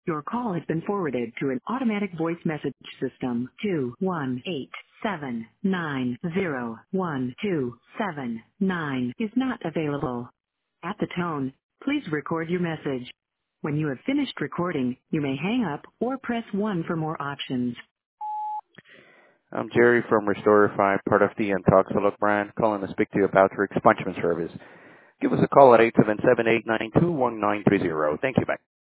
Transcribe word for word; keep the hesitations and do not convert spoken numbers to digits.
Your call has been forwarded to an automatic voice message system. two one eight seven nine zero one two seven nine is not available. At the tone, please record your message. When you have finished recording, you may hang up or press one for more options. I'm Jerry from Restorer five, part of the Intoxilog brand, calling to speak to you about your expungement service. Give us a call at eight seven seven, eight nine two, one nine three zero. Thank you. Bye.